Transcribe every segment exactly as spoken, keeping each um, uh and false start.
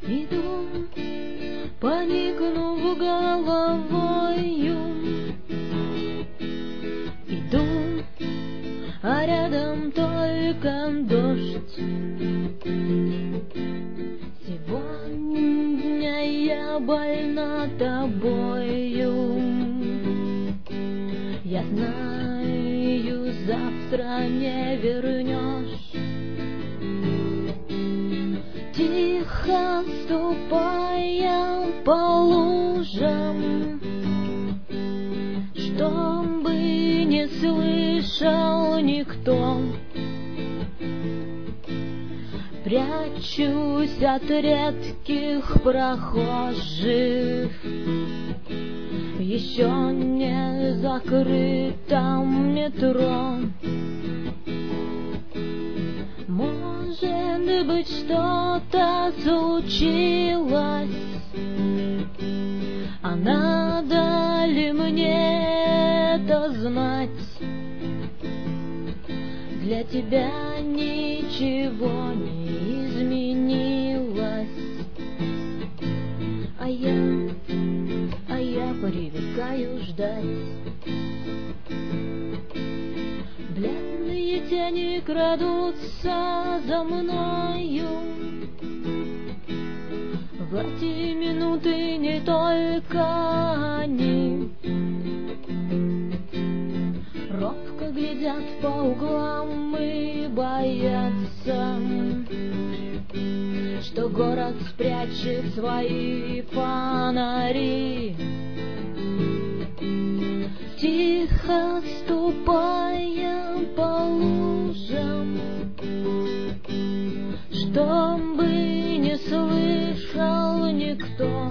Иду, поникнув головою, иду, а рядом только дождь. Сегодня я больна тобою, я знаю, завтра не вернешь. Тихо ступая по лужам, чтобы не слышал никто, прячусь от редких прохожих в еще не закрытом метро. Может быть, что-то случилось, а надо ли мне это знать? Для тебя ничего не изменилось, а я, а я привыкаю ждать. Бледные тени крадутся за мною, в эти минуты не только они робко глядят по углам и боятся, что город спрячет свои фонари. Тихо ступая по лужам, чтобы не слышал никто,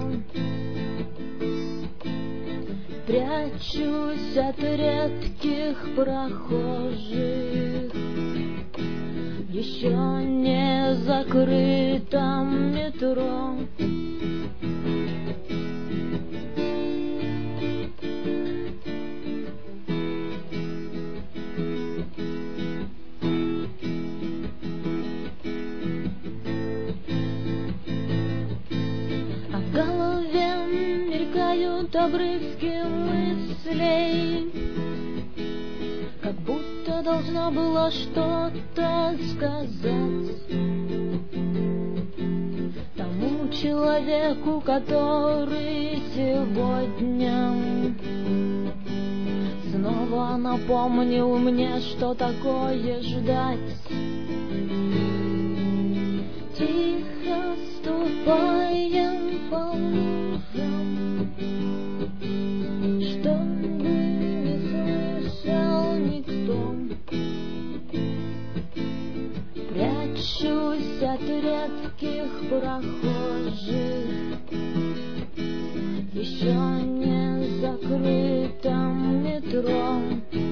прячусь от редких прохожих в еще не закрытом метро. А в голове мелькают обрывки мыслей, как будто должна была что-то сказать тому человеку, который сегодня снова напомнил мне, что такое ждать. Тихо ступая по лужам, чтобы не слышал никто, прячусь от редких прохожих в еще не закрытом метро.